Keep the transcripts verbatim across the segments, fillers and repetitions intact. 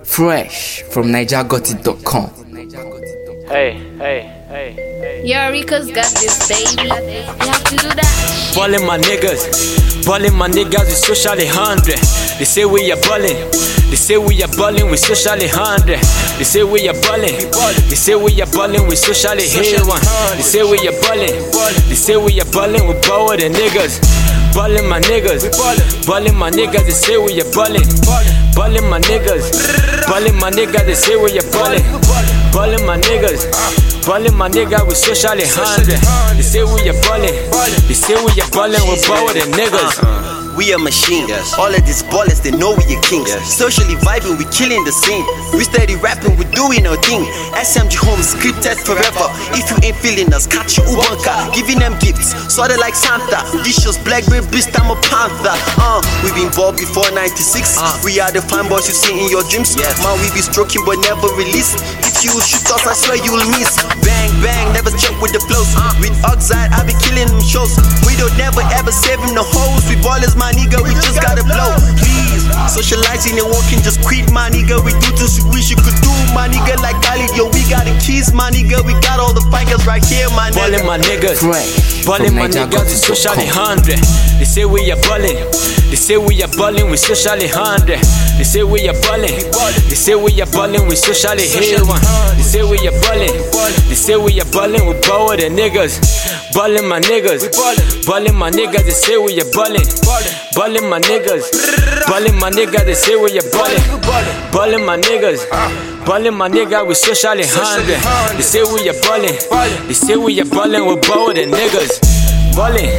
Fresh from Niger Got It dot com. Hey, hey, hey, hey. Yo, Rico's got this, baby. You have to do that. Ballin' my niggas, ballin' my niggas, we socially hungry. They say we are ballin', they say we are ballin', we socially hungry. They say we are ballin', they say we are ballin', we socially here one. They say we are ballin', they say we are ballin', we power the niggas. Ballin' my niggas, ballin' my niggas, they say we are ballin'. Ballin' my niggas, ballin' my niggas, they say we are ballin'. Ballin' my niggas, ballin' my niggas, we socially hungry. They say we are ballin', they say we are ballin', we power the niggas. We a machine, yes. All of these ballers, they know we a king, yes. Socially vibing, we killing the scene. We steady rapping, we doing our thing. S M G home scripted forever. If you ain't feeling us, catch you Ubanka. Giving them gifts, sorta like Santa. Vicious Blackberry beast, I'm a panther. Uh, we been ball before ninety-six. Uh. We are the fine boys you see in your dreams. Yes. Man, we be stroking but never release. If you shoot us, I swear you'll miss. Bang, bang, never check with the flows. Uh. With Oxide, I be killing them shows. We don't never ever saving the hoes. We ballers, my nigga, we just gotta blow. Please, socializing and walking, just quit, my nigga. We do just wish you could do, my nigga. Like Khalid, yo, we got the keys, my nigga. We got all the fighters right here, my nigga. Ballin' my niggas, ballin' my niggas, we socially hungry. They say we are ballin', they say we are ballin', we socially hungry. They say we are ballin', they say we are ballin', we socially here one. They say we are ballin', they say we are ballin', we power the niggas. Ballin' my niggas, ballin' my niggas, they say we are ballin'. Ballin' my niggas, ballin' my niggas, they say we are ballin'. Ballin' my niggas, ballin' my niggas, we socially hungry. They say we are ballin', they say we are ballin', we power the niggas. Ballin',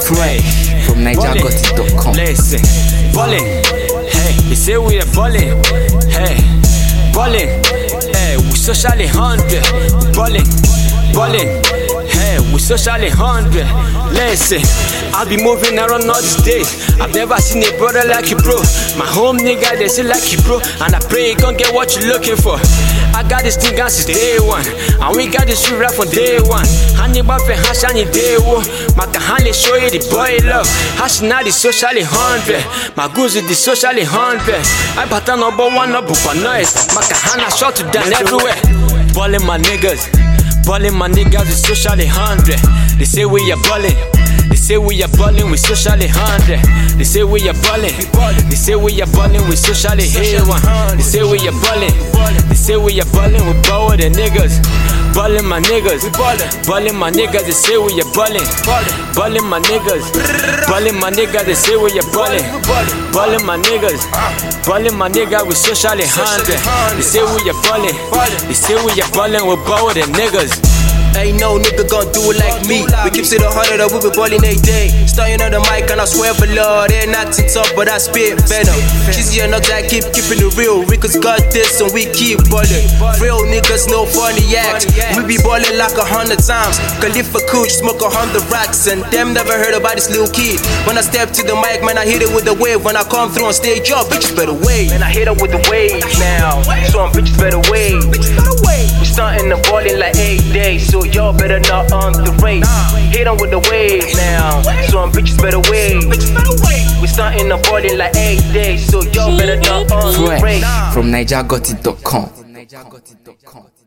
Fresh from Niger Got It dot com. Listen, ballin', hey, they say we are ballin', hey, ballin', hey, we socially hungry. Ballin', ballin', hey, we socially hungry. Listen, I be moving around all these days. I've never seen a brother like you, bro. My home nigga, they say like you, bro. And I pray you gon' get what you looking for. I got this thing since day one, and we got this shit right from day one. Honey buffet, hash on your day one. My kahani show you the boy love. Hash now the socially hungry. My goose is the socially hungry. I pattern number one up for noise. My kahana shot to down everywhere. Ballin' my niggas, ballin' my niggas, we socially hungry. They say we are ballin', they say we are ballin', we socially hungry. They say we are ballin', they say we are ballin', we socially here one. They say we are ballin', they say we are ballin', we power the niggas. Ballin' my niggas, ballin' my niggas, they say we are ballin'. Ballin' my niggas, ballin' my niggas, they say we are ballin'. Ballin' my niggas, ballin' my niggas, we socially hungry. They say we are ballin', they say we are ballin', we power the niggas. Ain't no nigga gon' do it like me. We keep it a hundred up, we be ballin' a day. Starting on the mic and I swear for Lord, they're not tough, but I spit venom. Cheesy enough that I keep keeping it real. Rico's got this and we keep ballin'. Real niggas, no funny acts. We be ballin' like a hundred times. Khalifa Cooch, smoke a hundred racks, and them never heard about this little kid. When I step to the mic, man, I hit it with the wave. When I come through on stage, y'all bitches better wave. Man, I hit it with the wave now, so I'm bitches better wave. We startin' the ballin' like eight days, so y'all better not underrate. Hit on with the wave now, so I'm bitches better wave. We starting the ballin' like eight days, so y'all better not underrate. Fresh from Niger Got It dot com.